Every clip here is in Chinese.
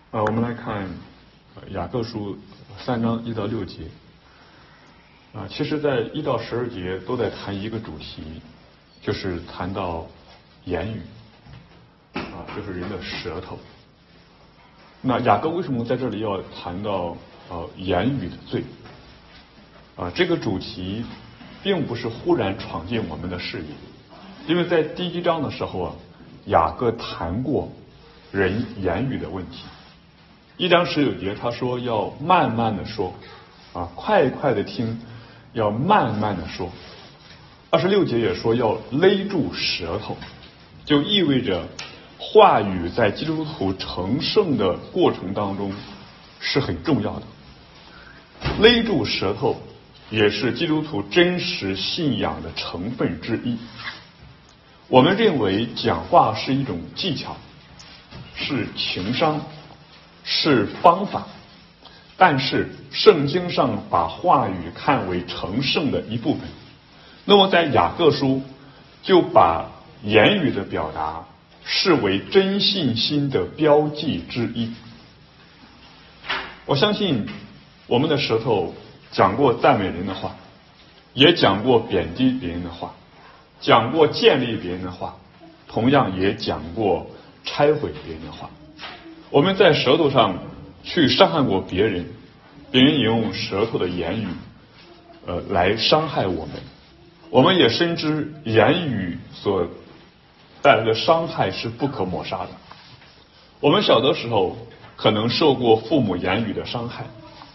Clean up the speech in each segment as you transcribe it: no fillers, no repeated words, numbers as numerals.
我们来看雅各书3章1到6节。其实在1到12节都在谈一个主题，就是谈到言语，就是人的舌头。那雅各为什么在这里要谈到言语的罪？这个主题并不是忽然闯进我们的视野，因为在第1章的时候雅各谈过人言语的问题。1章19节他说要慢慢的说，快快的听，要慢慢的说。26节也说要勒住舌头，就意味着话语在基督徒成圣的过程当中是很重要的。勒住舌头也是基督徒真实信仰的成分之一。我们认为讲话是一种技巧，是情商，是方法，但是圣经上把话语看为成圣的一部分。那么在雅各书就把言语的表达视为真信心的标记之一。我相信我们的舌头讲过赞美人的话，也讲过贬低别人的话，讲过建立别人的话，同样也讲过拆毁别人的话。我们在舌头上去伤害过别人，别人也用舌头的言语来伤害我们。我们也深知言语所带来的伤害是不可抹杀的。我们小的时候可能受过父母言语的伤害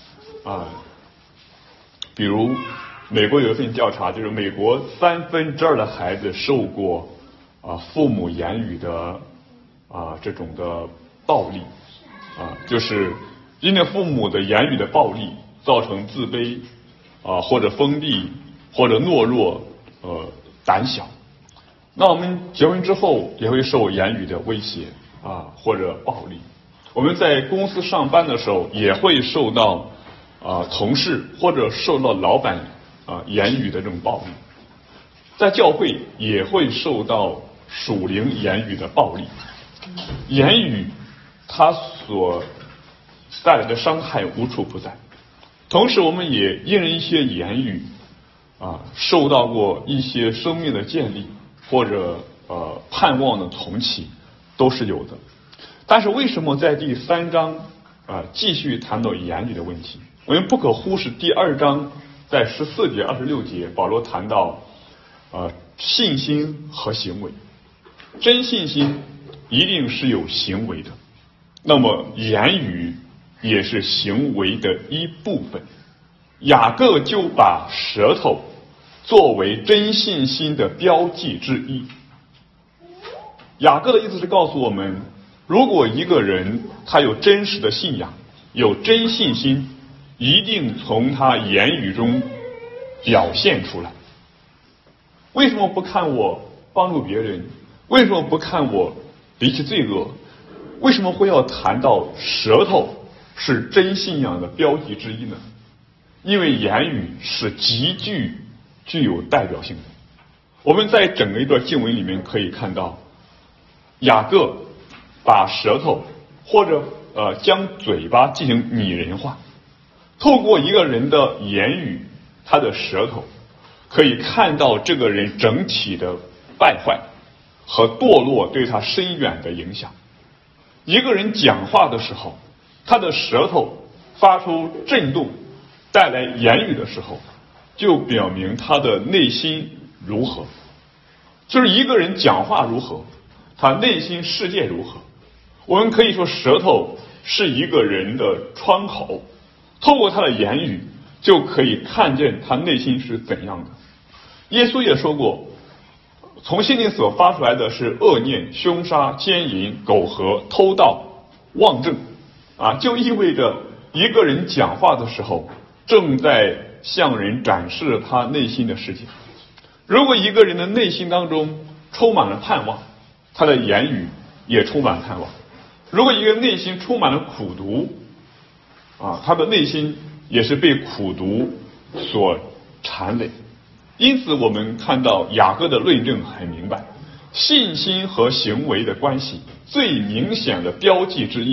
比如美国有一份调查，就是美国2/3的孩子受过父母言语的这种的暴力就是因为父母的言语的暴力造成自卑或者封闭或者懦弱胆小。那我们结婚之后也会受言语的威胁或者暴力。我们在公司上班的时候也会受到同事或者受到老板言语的这种暴力。在教会也会受到属灵言语的暴力。言语它所带来的伤害无处不在。同时我们也因为一些言语受到过一些生命的建立或者盼望的重启，都是有的。但是为什么在第3章继续谈到言语的问题？我们不可忽视第2章在14节26节保罗谈到信心和行为。真信心一定是有行为的，那么言语也是行为的一部分。雅各就把舌头作为真信心的标记之一。雅各的意思是告诉我们，如果一个人他有真实的信仰，有真信心，一定从他言语中表现出来。为什么不看我帮助别人？为什么不看我离弃罪恶？为什么会要谈到舌头是真信仰的标记之一呢？因为言语是极具有代表性的。我们在整个一段经文里面可以看到，雅各把舌头或者将嘴巴进行拟人化。透过一个人的言语，他的舌头可以看到这个人整体的败坏和堕落对他深远的影响。一个人讲话的时候，他的舌头发出震动带来言语的时候，就表明他的内心如何。就是一个人讲话如何，他内心世界如何。我们可以说舌头是一个人的窗口，透过他的言语就可以看见他内心是怎样的。耶稣也说过，从心里所发出来的是恶念、凶杀、奸淫、苟合、偷盗、妄证就意味着一个人讲话的时候正在向人展示他内心的世界。如果一个人的内心当中充满了盼望，他的言语也充满盼望。如果一个人内心充满了苦毒他的内心也是被苦毒所缠累。因此我们看到雅各的论证很明白，信心和行为的关系最明显的标记之一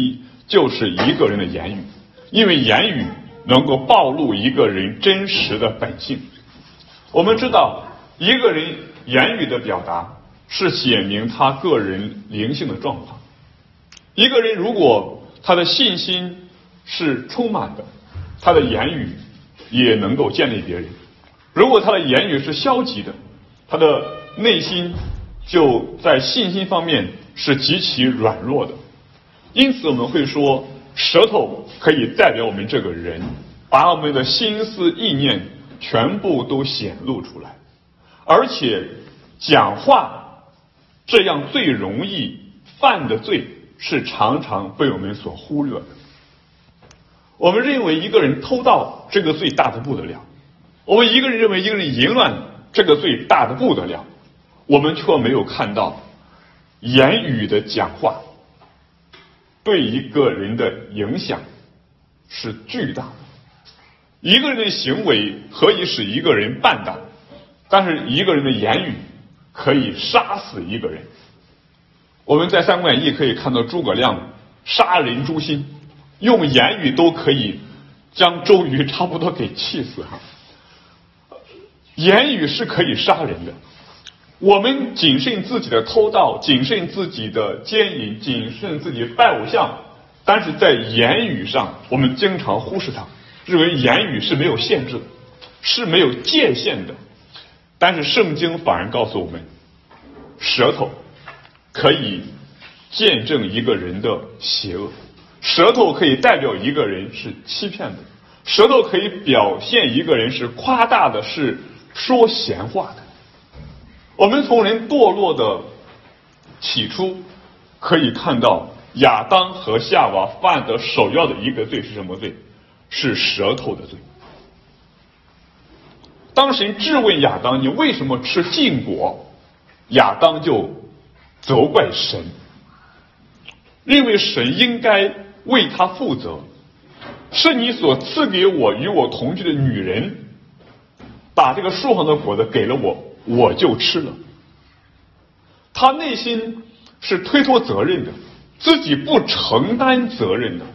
就是一个人的言语，因为言语能够暴露一个人真实的本性。我们知道，一个人言语的表达是显明他个人灵性的状况。一个人如果他的信心是充满的，他的言语也能够建立别人；如果他的言语是消极的，他的内心就在信心方面是极其软弱的。因此我们会说，舌头可以代表我们这个人，把我们的心思意念全部都显露出来。而且讲话这样最容易犯的罪，是常常被我们所忽略的。我们认为一个人偷盗，这个罪大的不得了；我们一个人认为一个人淫乱，这个罪大的不得了。我们却没有看到言语的讲话对一个人的影响是巨大的。一个人的行为可以使一个人绊倒，但是一个人的言语可以杀死一个人。我们在《三国演义》可以看到诸葛亮杀人诛心，用言语都可以将周瑜差不多给气死哈。言语是可以杀人的。我们谨慎自己的偷盗，谨慎自己的奸淫，谨慎自己拜偶像，但是在言语上我们经常忽视它，认为言语是没有限制的，是没有界限的。但是圣经反而告诉我们，舌头可以见证一个人的邪恶，舌头可以代表一个人是欺骗的，舌头可以表现一个人是夸大的，是说闲话的。我们从人堕落的起初可以看到，亚当和夏娃犯的首要的一个罪是什么罪？是舌头的罪。当神质问亚当，你为什么吃禁果？亚当就责怪神，认为神应该为他负责，是你所赐给我与我同居的女人把这个树上的果子给了我，我就吃了。他内心是推脱责任的，自己不承担责任的。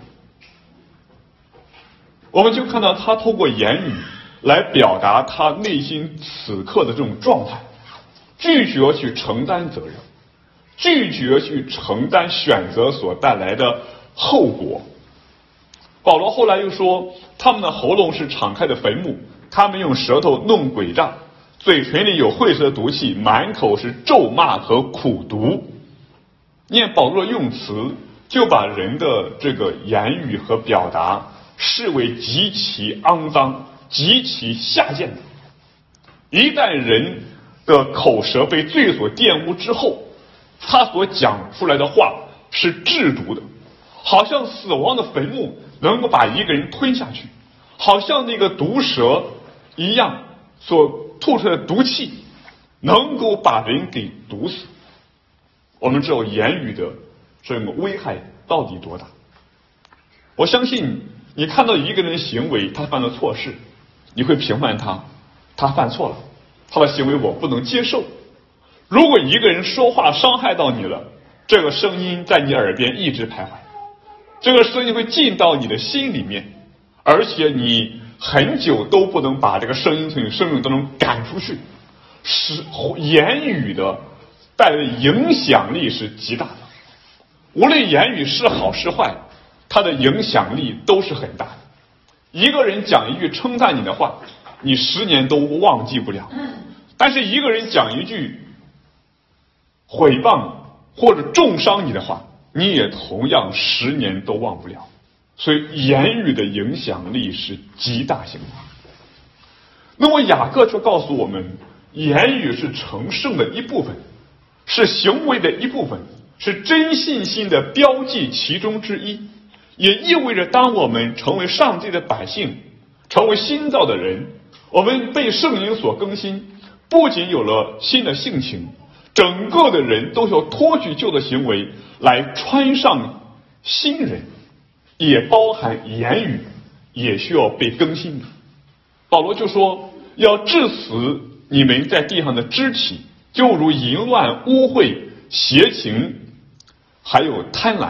我们就看到他透过言语来表达他内心此刻的这种状态，拒绝去承担责任，拒绝去承担选择所带来的后果。保罗后来又说，他们的喉咙是敞开的坟墓，他们用舌头弄诡诈，嘴唇里有晦涩毒气，满口是咒骂和苦毒。念保罗的用词，就把人的这个言语和表达视为极其肮脏、极其下贱的。一旦人的口舌被罪所玷污之后，他所讲出来的话是制毒的，好像死亡的坟墓能够把一个人吞下去，好像那个毒蛇一样，所吐出来的毒气能够把人给毒死。我们知道言语的这个危害到底多大。我相信你看到一个人的行为，他犯了错事，你会评判他，他犯错了，他的行为我不能接受。如果一个人说话伤害到你了，这个声音在你耳边一直徘徊，这个声音会进到你的心里面，而且你很久都不能把这个声音从你生命当中赶出去。是言语的带来的影响力是极大的，无论言语是好是坏，它的影响力都是很大的。一个人讲一句称赞你的话，你10年都忘记不了，但是一个人讲一句毁谤或者重伤你的话，你也同样10年都忘不了。所以言语的影响力是极大型的。那么雅各却告诉我们，言语是成圣的一部分，是行为的一部分，是真信心的标记其中之一。也意味着当我们成为上帝的百姓，成为新造的人，我们被圣灵所更新，不仅有了新的性情，整个的人都需要脱去旧的行为来穿上新人，也包含言语也需要被更新的。保罗就说，要治死你们在地上的肢体，就如淫乱、污秽、邪情，还有贪婪，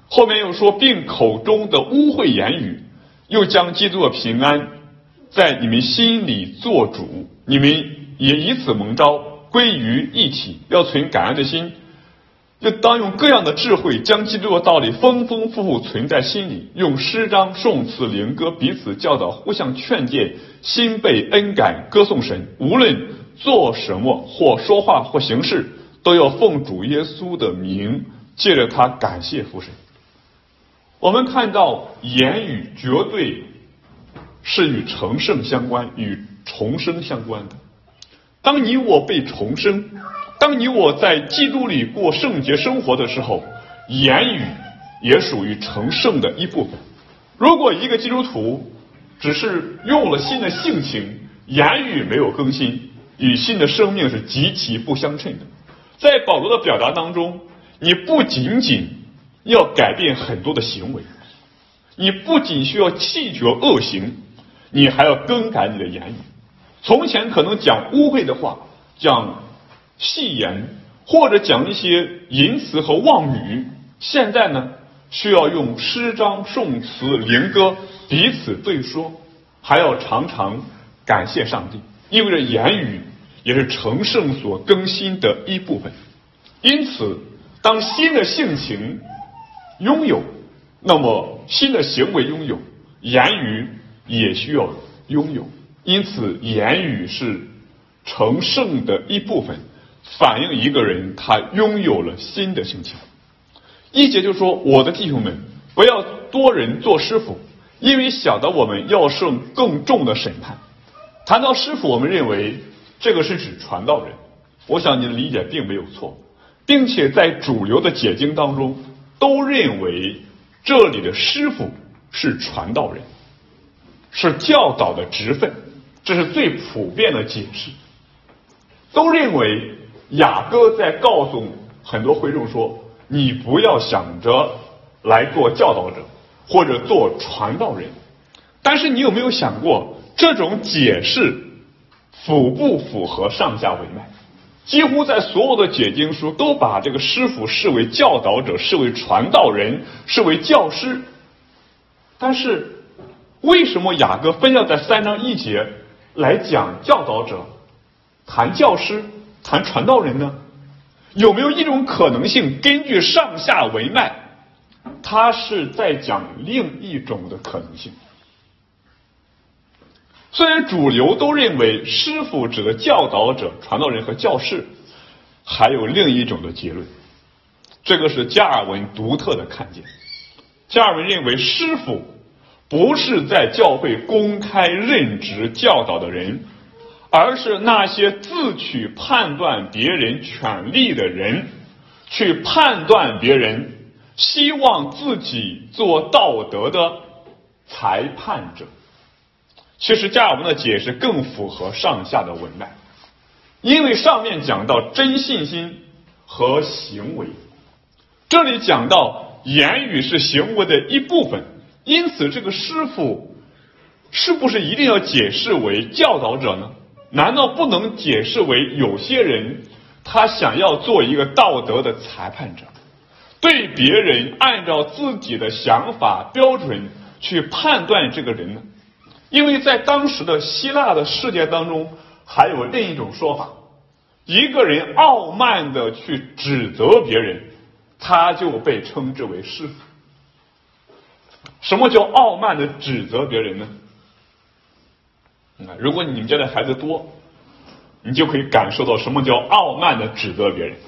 后面又说，并口中的污秽言语，又将基督的平安在你们心里做主，你们也以此蒙召，归于一体，要存感恩的心，就当用各样的智慧，将基督的道理丰丰富富存在心里，用诗章、颂词、灵歌彼此教导，互相劝诫，心被恩感，歌颂神。无论做什么，或说话或行事，都要奉主耶稣的名，借着他感谢父神。我们看到言语绝对是与成圣相关，与重生相关的。当你我被重生，当你我在基督里过圣洁生活的时候，言语也属于成圣的一部分。如果一个基督徒只是用了新的性情，言语没有更新，与新的生命是极其不相称的。在保罗的表达当中，你不仅仅要改变很多的行为，你不仅需要弃绝恶行，你还要更改你的言语。从前可能讲污秽的话，讲戏言，或者讲一些淫词和妄语，现在呢，需要用诗章、颂词、灵歌彼此对说，还要常常感谢上帝，意味着言语也是成圣所更新的一部分。因此当新的性情拥有，那么新的行为拥有，言语也需要拥有。因此言语是成圣的一部分，反映一个人他拥有了新的性情。一节就说，我的弟兄们，不要多人做师傅，因为晓得我们要受更重的审判。谈到师傅，我们认为这个是指传道人，我想你的理解并没有错，并且在主流的解经当中都认为这里的师傅是传道人，是教导的职分，这是最普遍的解释。都认为雅各在告诉很多会众说，你不要想着来做教导者或者做传道人。但是你有没有想过，这种解释符不符合上下文脉？几乎在所有的解经书都把这个师傅视为教导者，视为传道人，视为教师。但是为什么雅各非要在3章1节来讲教导者，谈教师，谈传道人呢？有没有一种可能性，根据上下文脉，他是在讲另一种的可能性？虽然主流都认为师傅指的教导者、传道人和教士，还有另一种的结论，这个是加尔文独特的看见。加尔文认为，师傅不是在教会公开任职教导的人，而是那些自取判断别人权利的人，去判断别人，希望自己做道德的裁判者。其实加尔文的解释更符合上下的文脉，因为上面讲到真信心和行为，这里讲到言语是行为的一部分，因此这个师傅是不是一定要解释为教导者呢？难道不能解释为有些人他想要做一个道德的裁判者，对别人按照自己的想法标准去判断这个人呢？因为在当时的希腊的世界当中，还有另一种说法，一个人傲慢的去指责别人，他就被称之为师傅。什么叫傲慢的指责别人呢？如果你们家的孩子多，你就可以感受到什么叫傲慢的指责别人。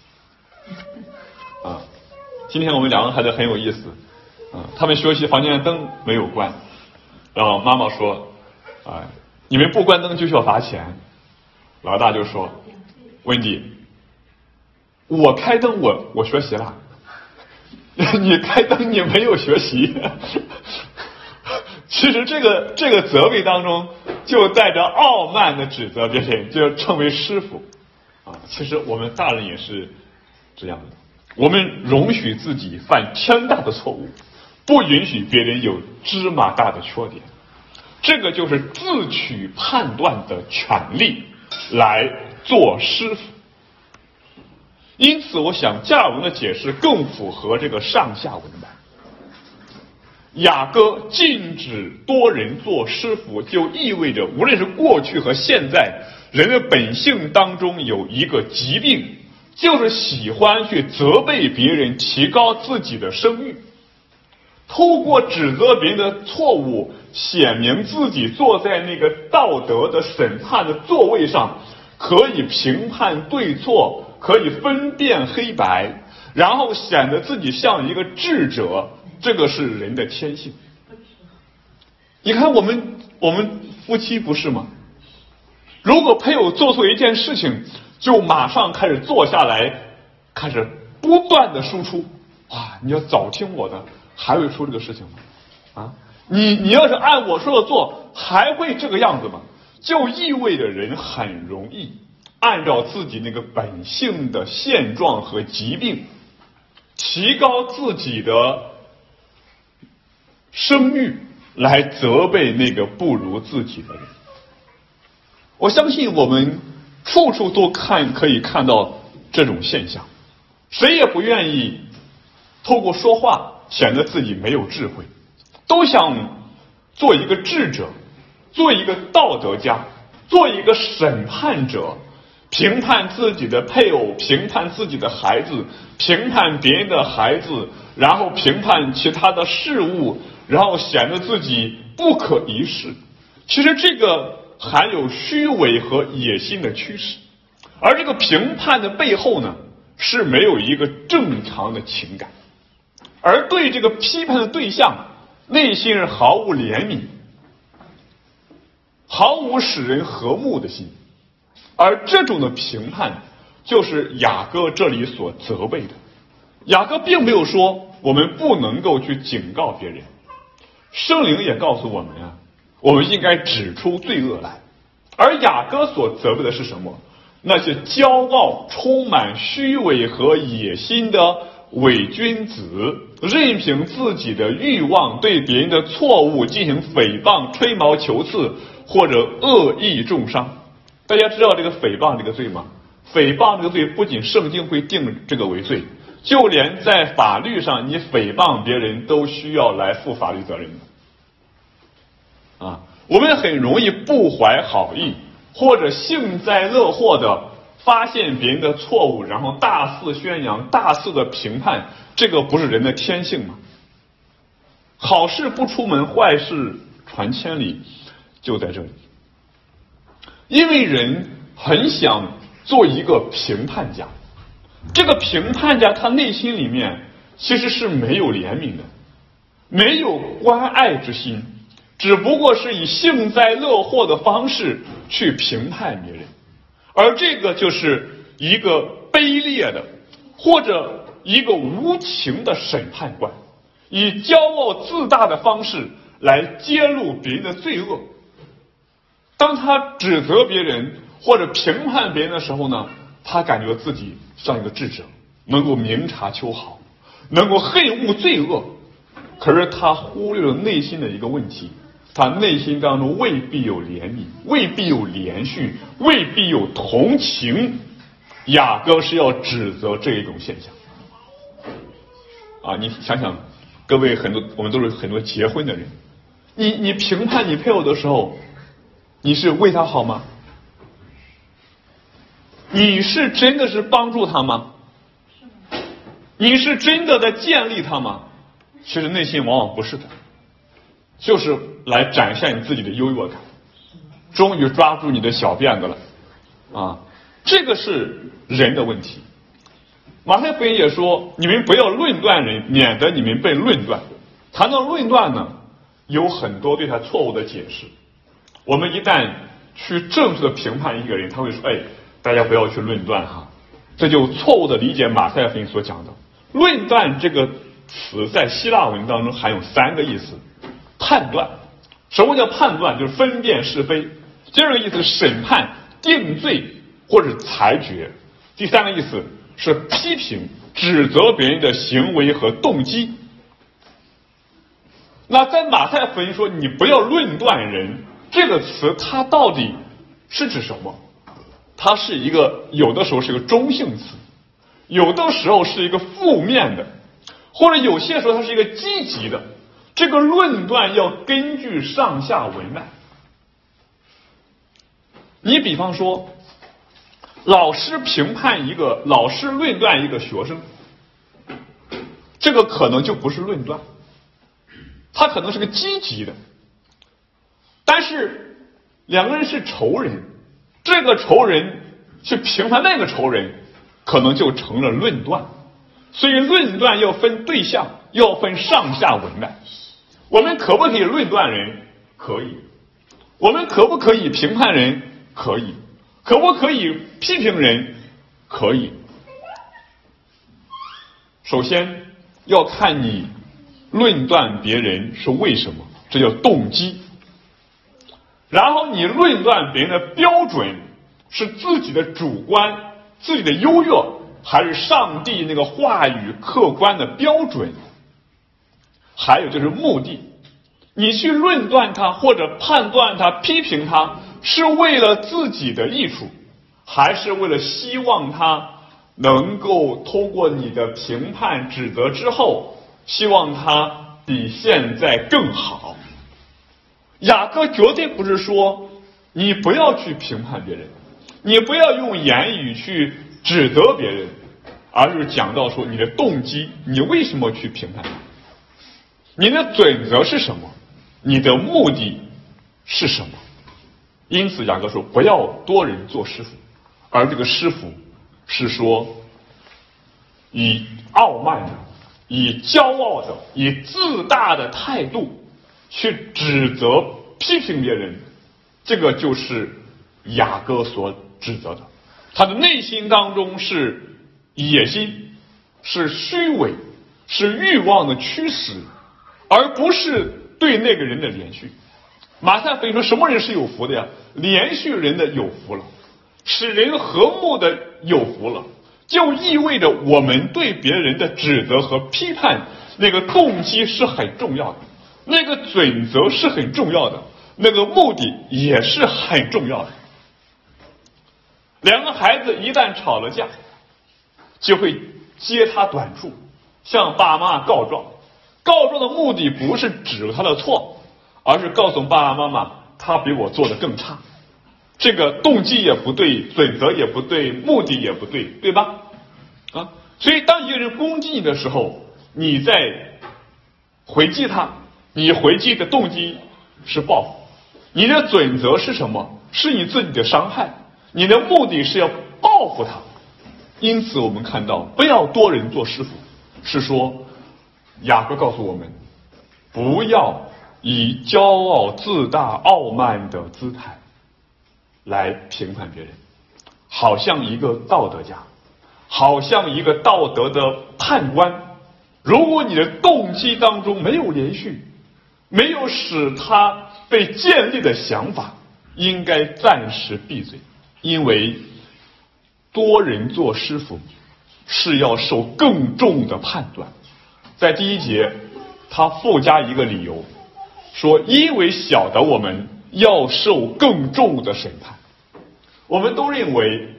今天我们2个孩子很有意思，他们学习房间的灯没有关，然后妈妈说，你们不关灯就需要罚钱。老大就说，温迪，我开灯我学习了，你开灯你没有学习。其实这个责备当中就带着傲慢的指责别人，就称为师傅。其实我们大人也是这样的，我们容许自己犯天大的错误，不允许别人有芝麻大的缺点，这个就是自取判断的权利来做师傅。 因此我想加尔文的解释更符合这个上下文版。雅歌禁止多人做师傅，就意味着无论是过去和现在，人的本性当中有一个疾病，就是喜欢去责备别人，提高自己的声誉，透过指责别人的错误，显明自己坐在那个道德的审判的座位上，可以评判对错，可以分辨黑白，然后显得自己像一个智者。这个是人的天性。你看我们夫妻不是吗？如果配偶做错一件事情，就马上开始坐下来，开始不断的输出啊！你要早听我的，还会出这个事情吗？啊，你要是按我说的做，还会这个样子吗？就意味着人很容易按照自己那个本性的现状和疾病，提高自己的声誉来责备那个不如自己的人。我相信我们处处都可以看到这种现象，谁也不愿意透过说话显得自己没有智慧，都想做一个智者，做一个道德家，做一个审判者，评判自己的配偶，评判自己的孩子，评判别人的孩子，然后评判其他的事物，然后显得自己不可一世。其实这个含有虚伪和野心的趋势，而这个评判的背后呢，是没有一个正常的情感，而对这个批判的对象内心是毫无怜悯，毫无使人和睦的心。而这种的评判就是雅歌这里所责备的。雅歌并没有说我们不能够去警告别人，圣灵也告诉我们啊，我们应该指出罪恶来。而雅歌所责备的是什么？那些骄傲、充满虚伪和野心的伪君子，任凭自己的欲望对别人的错误进行诽谤、吹毛求疵或者恶意重伤。大家知道这个诽谤这个罪吗？诽谤这个罪不仅圣经会定这个为罪，就连在法律上你诽谤别人都需要来负法律责任的。啊，我们很容易不怀好意，或者幸灾乐祸的发现别人的错误，然后大肆宣扬、大肆的评判，这个不是人的天性吗？好事不出门，坏事传千里，就在这里。因为人很想做一个评判家，这个评判家他内心里面其实是没有怜悯的，没有关爱之心，只不过是以幸灾乐祸的方式去评判别人。而这个就是一个卑劣的或者一个无情的审判官，以骄傲自大的方式来揭露别人的罪恶。当他指责别人或者评判别人的时候呢，他感觉自己像一个智者，能够明察秋毫，能够恨恶罪恶。可是他忽略了内心的一个问题，他内心当中未必有怜悯，未必有怜恤，未必有同情。雅歌是要指责这一种现象啊！你想想，各位我们都是很多结婚的人，你评判你配偶的时候，你是为他好吗？你是真的是帮助他吗？你是真的在建立他吗？其实内心往往不是的，就是来展现你自己的优越感，终于抓住你的小辫子了啊！这个是人的问题。马太福音也说，你们不要论断人，免得你们被论断。谈到论断呢，有很多对他错误的解释。我们一旦去正确的评判一个人，他会说，大家不要去论断哈，这就错误的理解马太福音所讲的。论断这个词在希腊文当中含有3个意思。判断，什么叫判断？就是分辨是非。第2个意思是审判、定罪或者裁决。第3个意思是批评、指责别人的行为和动机。那在马太福音说你不要论断人这个词，它到底是指什么？它是一个有的时候是个中性词， 有的时候是一个负面的，或者有些时候它是一个积极的。这个论断要根据上下文脉。你比方说，老师论断一个学生，这个可能就不是论断，它可能是个积极的。但是两个人是仇人，这个仇人去评判那个仇人，可能就成了论断。所以论断要分对象，要分上下文脉。我们可不可以论断人？可以。我们可不可以评判人？可以。可不可以批评人？可以。首先要看你论断别人是为什么，这叫动机。然后你论断别人的标准是自己的主观、自己的优越，还是上帝那个话语客观的标准？还有就是目的，你去论断他或者判断他、批评他，是为了自己的益处，还是为了希望他能够通过你的评判指责之后，希望他比现在更好？雅各绝对不是说你不要去评判别人，你不要用言语去指责别人，而是讲到说你的动机，你为什么去评判他？你的准则是什么？你的目的是什么？因此雅各说不要多人做师傅，而这个师傅是说以傲慢的、以骄傲的、以自大的态度去指责批评别人，这个就是雅各所指责的。他的内心当中是野心，是虚伪，是欲望的驱使，而不是对那个人的连续。马太福音说什么人是有福的呀？连续人的有福了，使人和睦的有福了。就意味着我们对别人的指责和批判，那个动机是很重要的，那个准则是很重要的，那个目的也是很重要的。两个孩子一旦吵了架，就会揭他短处，向爸妈告状。告状的目的不是指他的错，而是告诉爸爸妈妈他比我做得更差。这个动机也不对，准则也不对，目的也不对，对吧？所以当一个人攻击你的时候，你在回击他，你回击的动机是报复，你的准则是什么？是你自己的伤害，你的目的是要报复他。因此我们看到不要多人做师傅，是说雅各告诉我们不要以骄傲自大傲慢的姿态来评判别人，好像一个道德家，好像一个道德的判官。如果你的动机当中没有连续，没有使他被建立的想法，应该暂时闭嘴。因为多人做师傅是要受更重的判断。在第一节他附加一个理由，说因为晓得我们要受更重的审判。我们都认为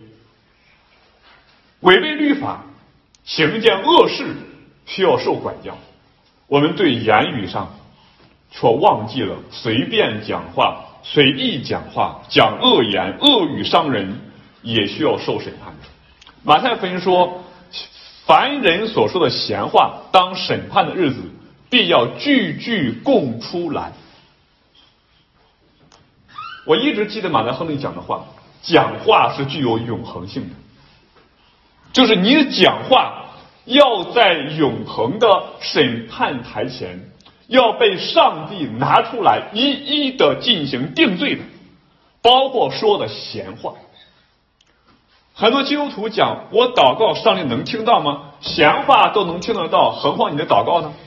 违背律法行一件恶事需要受管教，我们对言语上却忘记了随便讲话、随意讲话、讲恶言、恶语伤人也需要受审判的。马太福音说凡人所说的闲话，当审判的日子必要句句供出来。我一直记得马太亨利讲的话，讲话是具有永恒性的，就是你的讲话要在永恒的审判台前要被上帝拿出来一一的进行定罪的，包括说的闲话。很多基督徒讲我祷告上帝能听到吗？闲话都能听得到，何况你的祷告呢？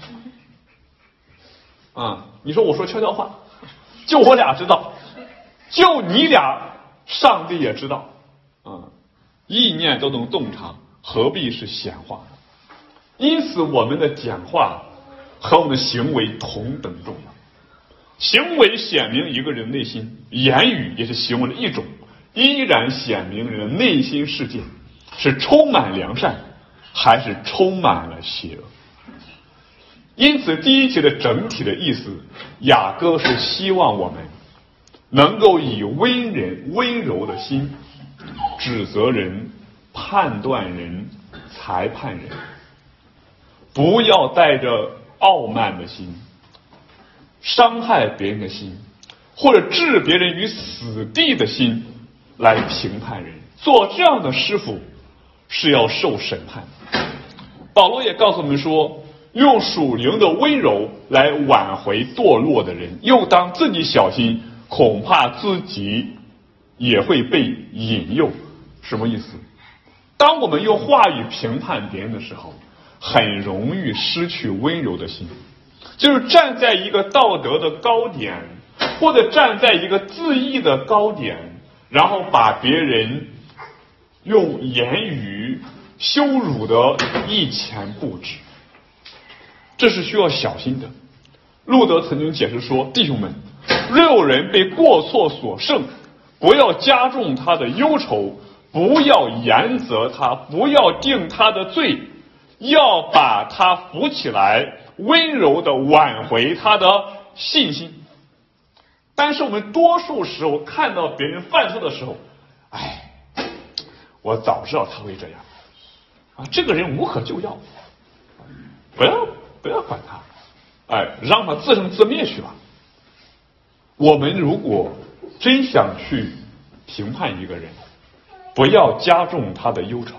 你说我说悄悄话，就我俩知道，就你俩上帝也知道，意念都能洞察，何必是闲话呢？因此我们的讲话和我们的行为同等重要。行为显明一个人内心，言语也是行为的一种，依然显明人的内心世界是充满良善， 还是充满了邪恶。因此第一节的整体的意思，雅各是希望我们能够以温柔的心指责人、判断人、裁判人，不要带着傲慢的心、伤害别人的心，或者置别人于死地的心来评判人。做这样的师傅是要受审判的。保罗也告诉我们说，用属灵的温柔来挽回堕落的人，又当自己小心，恐怕自己也会被引诱。什么意思？当我们用话语评判别人的时候，很容易失去温柔的心，就是站在一个道德的高点，或者站在一个自义的高点，然后把别人用言语羞辱的一钱不值，这是需要小心的。路德曾经解释说，弟兄们，若有人被过错所胜，不要加重他的忧愁，不要严责他，不要定他的罪，要把他扶起来，温柔地挽回他的信心。但是我们多数时候看到别人犯错的时候，我早知道他会这样啊，这个人无可救药，不要管他，让他自生自灭去吧。我们如果真想去评判一个人，不要加重他的忧愁，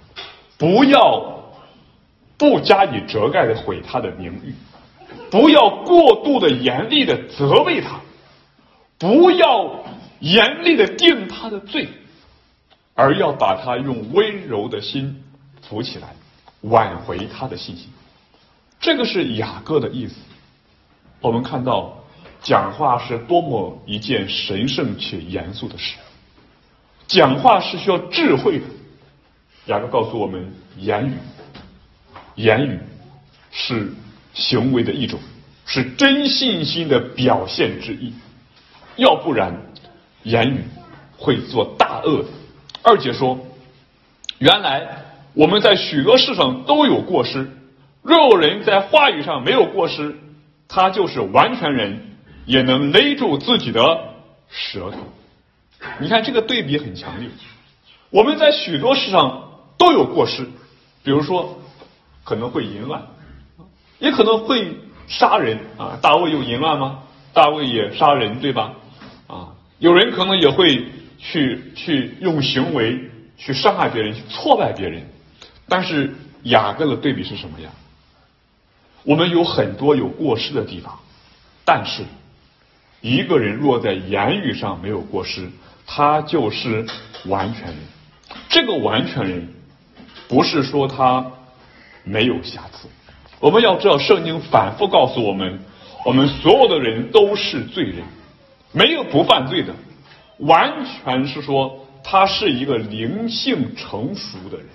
不加以遮盖的毁他的名誉，不要过度的严厉的责备他，不要严厉的定他的罪，而要把他用温柔的心扶起来，挽回他的信心。这个是雅各的意思。我们看到讲话是多么一件神圣且严肃的事，讲话是需要智慧的。雅各告诉我们，言语是行为的一种，是真信心的表现之一，要不然言语会做大恶的。二节说，原来我们在许多事上都有过失，若有人在话语上没有过失，他就是完全人，也能勒住自己的舌头。你看这个对比很强烈，我们在许多事上都有过失，比如说可能会淫乱，也可能会杀人啊。大卫有淫乱吗？大卫也杀人，对吧？有人可能也会去用行为去伤害别人，去挫败别人。但是雅各的对比是什么呀？我们有很多有过失的地方，但是一个人若在言语上没有过失，他就是完全人。这个完全人不是说他没有瑕疵，我们要知道圣经反复告诉我们，我们所有的人都是罪人，没有不犯罪的，完全是说他是一个灵性成熟的人。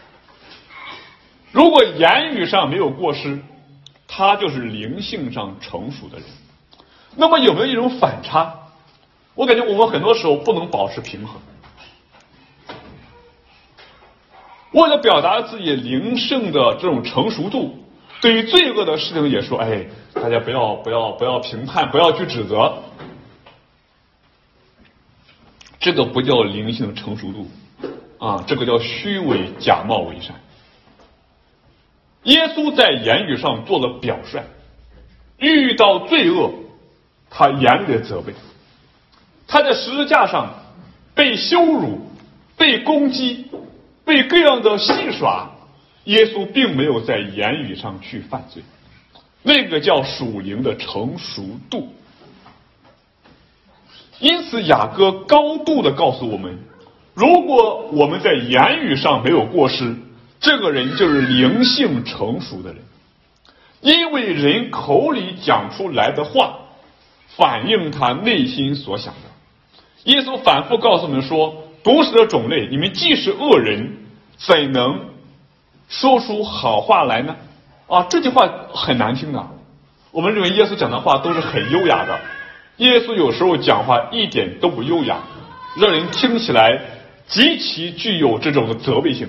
如果言语上没有过失，他就是灵性上成熟的人。那么有没有一种反差？我感觉我们很多时候不能保持平衡，为了表达自己灵性的这种成熟度，对于罪恶的事情也说，大家不要评判，不要去指责，这个不叫灵性成熟度啊，这个叫虚伪假冒伪善。耶稣在言语上做了表率，遇到罪恶他严厉的责备，他在十字架上被羞辱、被攻击、被各样的戏耍，耶稣并没有在言语上去犯罪，那个叫属灵的成熟度。因此雅各高度的告诉我们，如果我们在言语上没有过失，这个人就是灵性成熟的人。因为人口里讲出来的话反映他内心所想的。耶稣反复告诉我们说，毒蛇的种类，你们既是恶人，怎能说出好话来呢？这句话很难听的。我们认为耶稣讲的话都是很优雅的，耶稣有时候讲话一点都不优雅，让人听起来极其具有这种的责备性。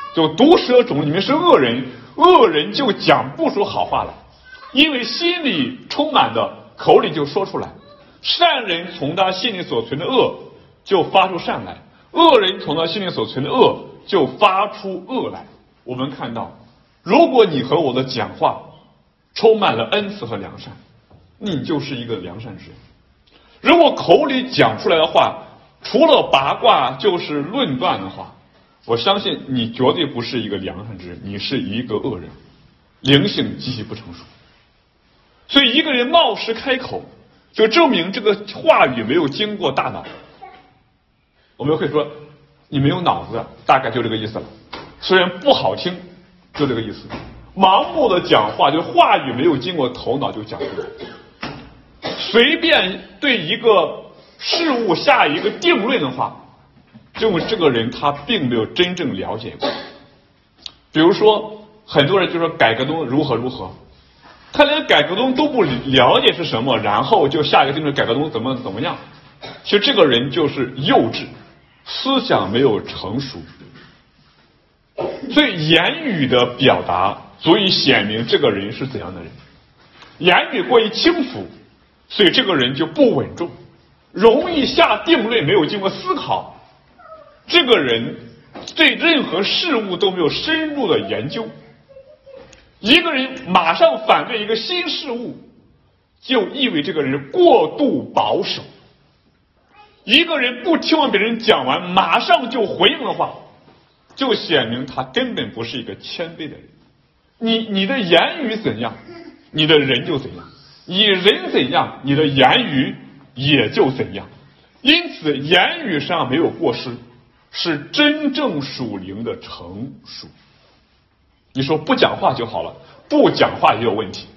就毒蛇种里面是恶人，恶人就讲不出好话来，因为心里充满的，口里就说出来。善人从他心里所存的恶就发出善来，恶人从他心里所存的恶就发出恶来。我们看到，如果你和我的讲话充满了恩慈和良善，你就是一个良善之人。如果口里讲出来的话除了八卦就是论断的话，我相信你绝对不是一个良善之人，你是一个恶人，灵性极其不成熟。所以一个人冒失开口，就证明这个话语没有经过大脑。我们会说你没有脑子，大概就这个意思了，虽然不好听，就这个意思。盲目的讲话，就话语没有经过头脑就讲出来，随便对一个事物下一个定论的话，证明这个人他并没有真正了解过。比如说很多人就说改革东如何如何，他连改革东都不了解是什么，然后就下一个定论改革东怎么样。其实这个人就是幼稚，思想没有成熟。所以言语的表达足以显明这个人是怎样的人。言语过于轻浮，所以这个人就不稳重，容易下定论，没有经过思考。这个人对任何事物都没有深入的研究。一个人马上反对一个新事物，就意味这个人过度保守。一个人不听完别人讲完马上就回应的话，就显明他根本不是一个谦卑的人。你的言语怎样，你的人就怎样；你人怎样，你的言语也就怎样。因此言语上没有过失，是真正属灵的成熟。你说不讲话就好了，不讲话也有问题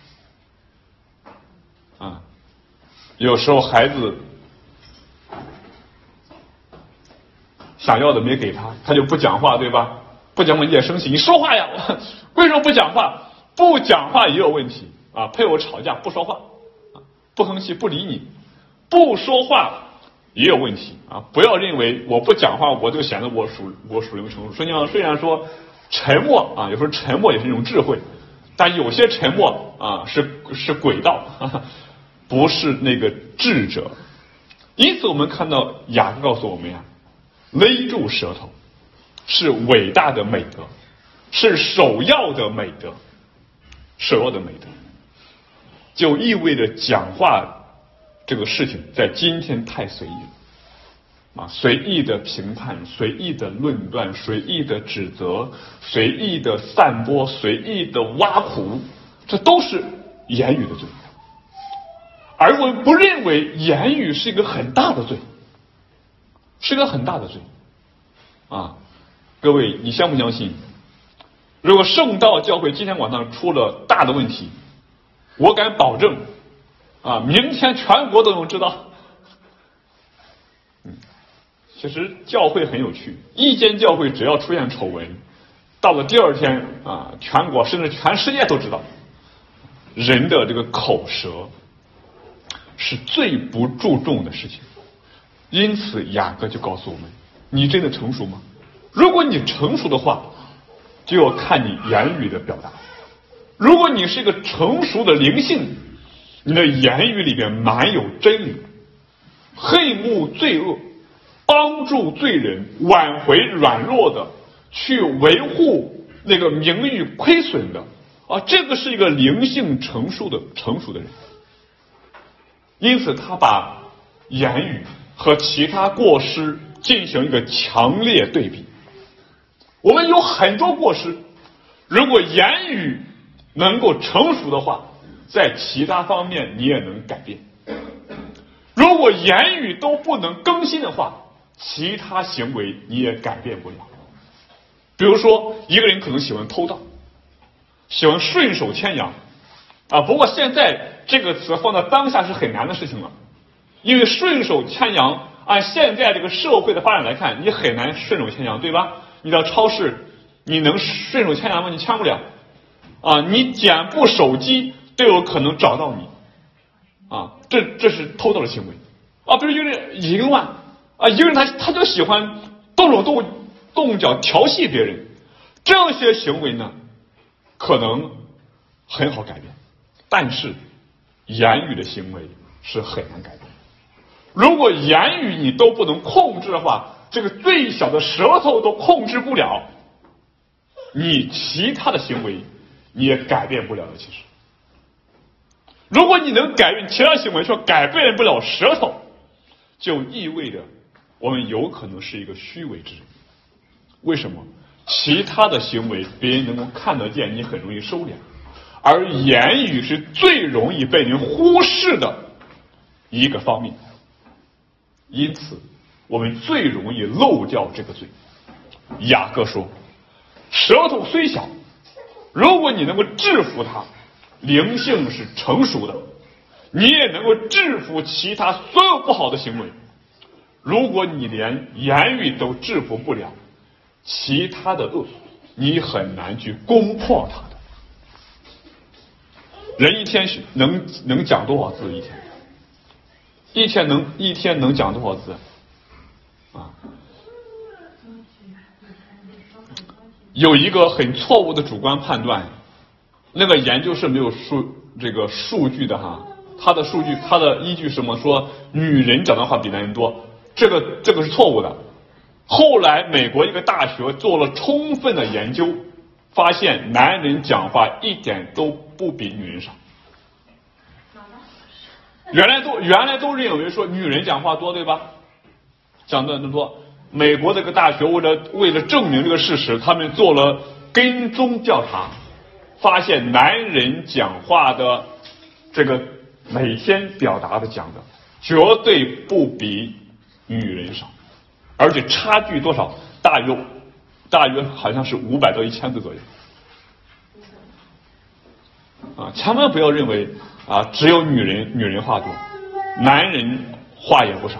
啊。有时候孩子想要的没给他，他就不讲话，对吧？不讲话你也生气，你说话呀！为什么不讲话？不讲话也有问题啊！配偶吵架不说话，不吭气不理你，不说话也有问题啊！不要认为我不讲话我就显得我属灵成熟。虽然说沉默啊，有时候沉默也是一种智慧，但有些沉默啊是诡道，不是那个智者。因此我们看到雅各告诉我们呀，勒住舌头是伟大的美德，是首要的美德。首要的美德就意味着讲话这个事情在今天太随意了啊，随意的评判，随意的论断，随意的指责，随意的散播，随意的挖苦，这都是言语的罪。而我们不认为言语是一个很大的罪，是一个很大的罪啊！各位，你相不相信？如果圣道教会今天晚上出了大的问题，我敢保证啊，明天全国都能知道。其实教会很有趣，一间教会只要出现丑闻，到了第二天啊，全国甚至全世界都知道。人的这个口舌是最不注重的事情，因此雅各就告诉我们：你真的成熟吗？如果你成熟的话，就要看你言语的表达。如果你是一个成熟的灵性，你的言语里边满有真理，恨恶罪恶，帮助罪人，挽回软弱的，去维护那个名誉亏损的啊，这个是一个灵性成熟的人。因此他把言语和其他过失进行一个强烈对比。我们有很多过失，如果言语能够成熟的话，在其他方面你也能改变。如果言语都不能更新的话，其他行为你也改变不了。比如说一个人可能喜欢偷盗，喜欢顺手牵羊啊，不过现在这个词放到当下是很难的事情了，因为顺手牵羊按现在这个社会的发展来看，你很难顺手牵羊，对吧？你到超市你能顺手牵羊吗？你牵不了啊！你捡部手机都有可能找到你啊！这是偷盗的行为啊！比如一个人淫乱啊，一个人他就喜欢动手动脚调戏别人这些行为呢，可能很好改变，但是言语的行为是很难改变。如果言语你都不能控制的话，这个最小的舌头都控制不了，你其他的行为你也改变不了的。其实如果你能改变其他行为，说改变不了舌头，就意味着我们有可能是一个虚伪之人。为什么？其他的行为别人能够看得见，你很容易收敛，而言语是最容易被人忽视的一个方面，因此我们最容易漏掉这个罪。雅各说，舌头虽小，如果你能够制服它，灵性是成熟的，你也能够制服其他所有不好的行为。如果你连言语都制服不了，其他的恶你很难去攻破它的。人一天能讲多少字？一天能讲多少字啊？有一个很错误的主观判断，那个研究是没有数据的哈，他的依据什么？说女人讲的话比男人多，这个是错误的。后来美国一个大学做了充分的研究，发现男人讲话一点都不比女人少。原来都认为说女人讲话多，对吧？讲的那么多。美国这个大学为了证明这个事实，他们做了跟踪调查，发现男人讲话的这个每天表达的讲的绝对不比女人少，而且差距多少？大约好像是500到1000字左右。千万不要认为只有女人话多，男人话也不少。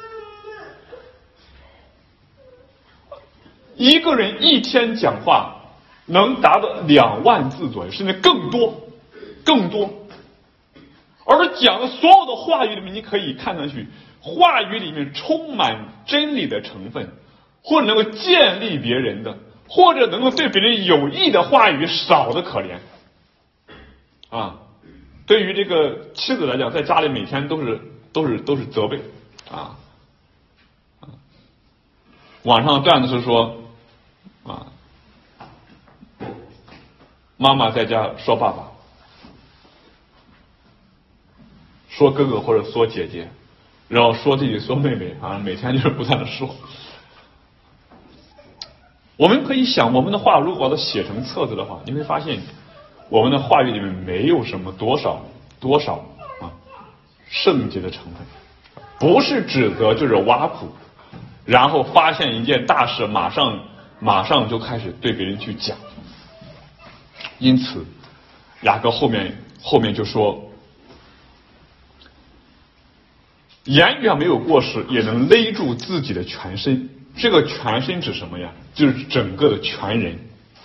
一个人一天讲话能达到2万字左右，甚至更多。而讲的所有的话语里面，你可以看上去话语里面充满真理的成分，或者能够建立别人的，或者能够对别人有益的话语少得可怜。对于这个妻子来讲，在家里每天都是责备网上段子是说妈妈在家说爸爸，说哥哥或者说姐姐，然后说弟弟说妹妹每天就是不断的说。我们可以想，我们的话如果把它写成册子的话，你会发现我们的话语里面没有什么多少圣洁的成分，不是指责就是挖苦，然后发现一件大事马上就开始对别人去讲。因此雅各后面就说，言语上没有过失，也能勒住自己的全身。这个全身指什么呀？就是整个的全人。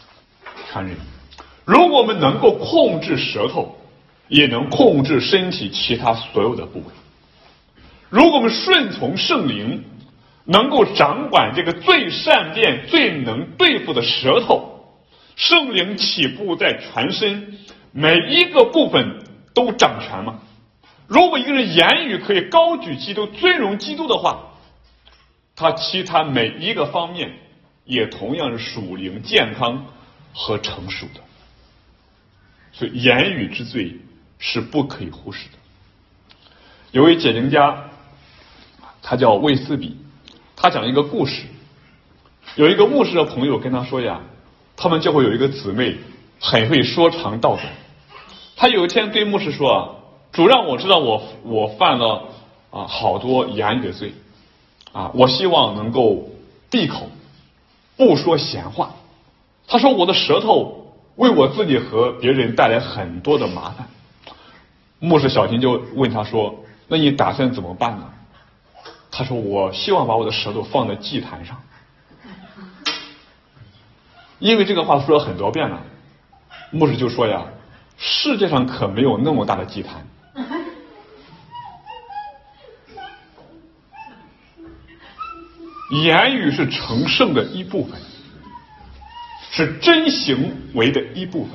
如果我们能够控制舌头，也能控制身体其他所有的部位。如果我们顺从圣灵，能够掌管这个最善变、最能对付的舌头，圣灵岂不在全身每一个部分都掌权吗？如果一个人言语可以高举基督、尊荣基督的话，他其他每一个方面也同样是属灵、健康和成熟的。所以言语之罪是不可以忽视的。有位解经家，他叫卫斯比，他讲一个故事。有一个牧师的朋友跟他说呀，他们教会有一个姊妹很会说长道短。他有一天对牧师说主让我知道我犯了好多言语的罪我希望能够闭口不说闲话。他说我的舌头为我自己和别人带来很多的麻烦。牧师小琴就问他说，那你打算怎么办呢？他说我希望把我的舌头放在祭坛上。因为这个话说了很多遍了，牧师就说呀，世界上可没有那么大的祭坛。言语是成圣的一部分， 是真行为的一部分。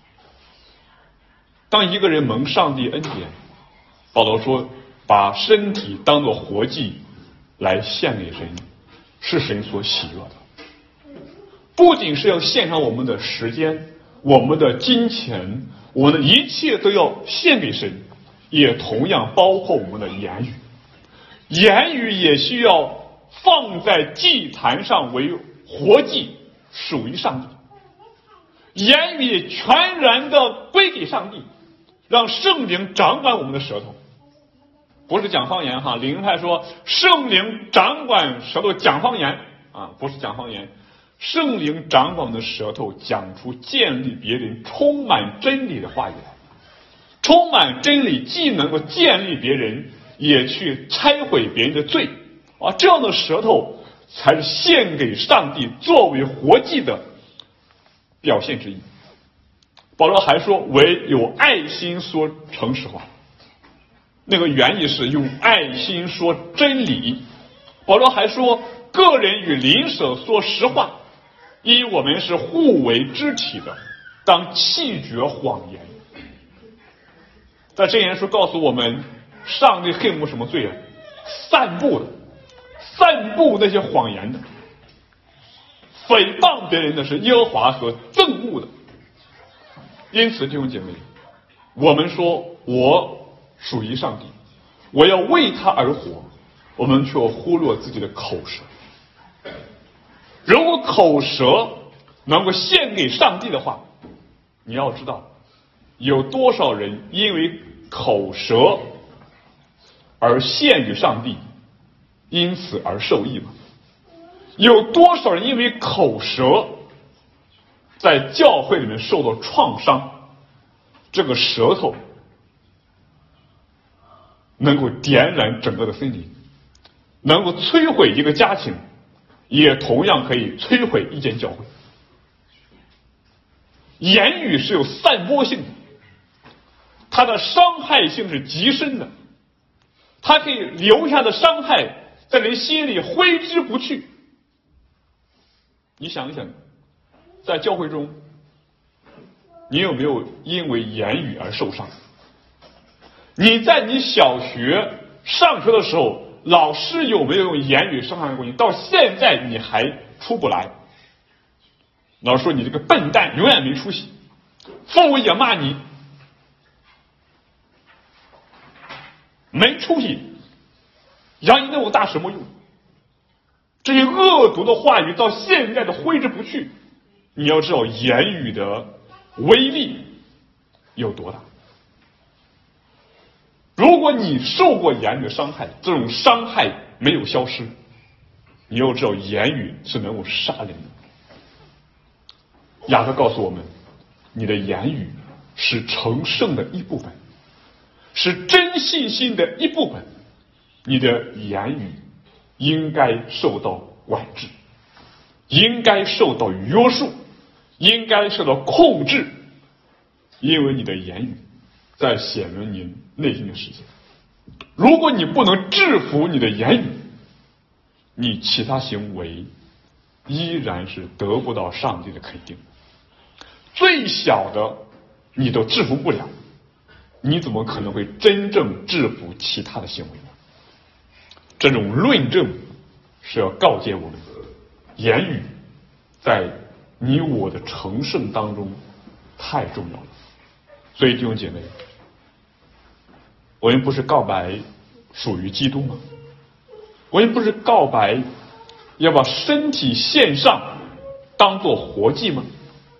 当一个人蒙上帝恩典，保罗说把身体当作活祭来献给神，是神所喜悦的。不仅是要献上我们的时间，我们的金钱，我们的一切都要献给神，也同样包括我们的言语。言语也需要放在祭坛上为活祭，属于上帝。言语也全然的归给上帝，让圣灵掌管我们的舌头。不是讲方言哈，灵派说圣灵掌管舌头讲方言啊，不是讲方言。圣灵掌管我们的舌头，讲出建立别人充满真理的话语来。充满真理既能够建立别人，也去拆毁别人的罪啊，这样的舌头才是献给上帝作为活祭的表现之一。保罗还说唯有爱心说诚实话，那个原意是用爱心说真理。保罗还说个人与邻舍说实话，因我们是互为肢体的，当弃绝谎言。在箴言书告诉我们，上帝恨恶什么罪啊？散布那些谎言的，诽谤别人的是耶和华所憎恶的。因此弟兄姐妹，我们说我属于上帝，我要为他而活，我们却忽略自己的口舌。如果口舌能够献给上帝的话，你要知道有多少人因为口舌而献与上帝，因此而受益吗？有多少人因为口舌在教会里面受到创伤，这个舌头能够点燃整个的森林，能够摧毁一个家庭，也同样可以摧毁一间教会。言语是有散播性的，它的伤害性是极深的，它可以留下的伤害在人心里挥之不去。你想一想，在教会中你有没有因为言语而受伤？你在你小学上学的时候，老师有没有用言语伤害过你？到现在你还出不来。老师说你这个笨蛋，永远没出息，父母也骂你没出息，养你那么大什么用？这些恶毒的话语到现在都挥之不去。你要知道言语的威力有多大。如果你受过言语的伤害，这种伤害没有消失，你要知道言语是能够杀人的。雅各告诉我们，你的言语是成圣的一部分，是真信心的一部分。你的言语应该受到管制，应该受到约束，应该受到控制，因为你的言语在显明你内心的世界。如果你不能制服你的言语，你其他行为依然是得不到上帝的肯定。最小的你都制服不了，你怎么可能会真正制服其他的行为呢？这种论证是要告诫我们，言语在你我的成圣当中太重要了。所以弟兄姐妹，我们不是告白属于基督吗？我们不是告白要把身体献上当作活祭吗？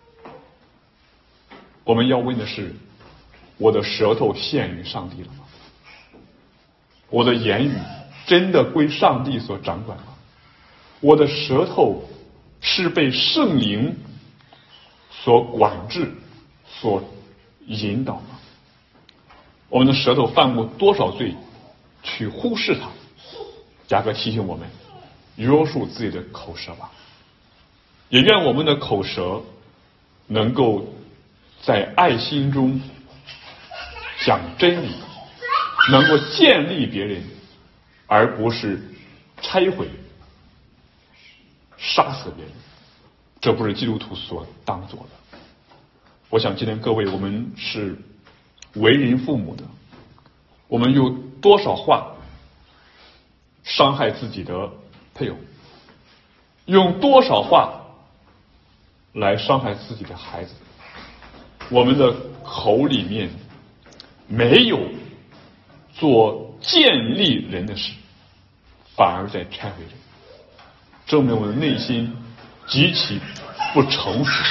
我们要问的是，我的舌头献于上帝了吗？我的言语真的归上帝所掌管吗？我的舌头是被圣灵所管制、所引导吗？我们的舌头犯过多少罪，去忽视它？雅各提醒我们，约束自己的口舌吧。也愿我们的口舌能够在爱心中讲真理，能够建立别人，而不是拆毁、杀死别人。 这不是基督徒所当做的。我想今天各位，我们是为人父母的，我们有多少话伤害自己的配偶，用多少话来伤害自己的孩子，我们的口里面没有做建立人的事，反而在拆毁人，证明我们的内心极其不成熟。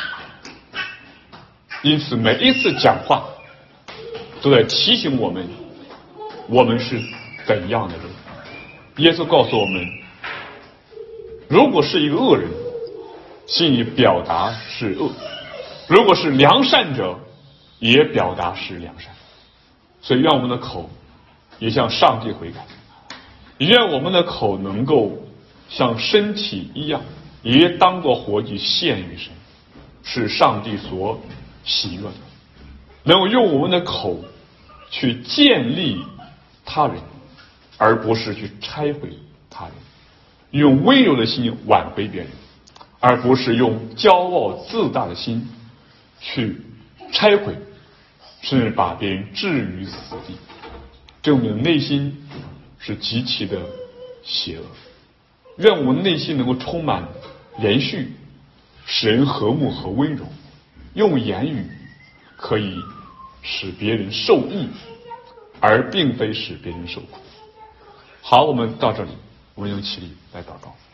因此每一次讲话都在提醒我们，我们是怎样的人。耶稣告诉我们，如果是一个恶人，心里表达是恶；如果是良善者，也表达是良善。所以愿我们的口也向上帝悔改，愿我们的口能够像身体一样，也当作活祭献于神，是上帝所喜悦的，能够用我们的口去建立他人，而不是去拆毁他人，用温柔的心挽回别人，而不是用骄傲自大的心去拆毁，甚至把别人置于死地。证明内心是极其的邪恶。愿我们内心能够充满连续，使人和睦和温柔，用言语可以使别人受益，而并非使别人受苦。好，我们到这里，我们用起立来祷告。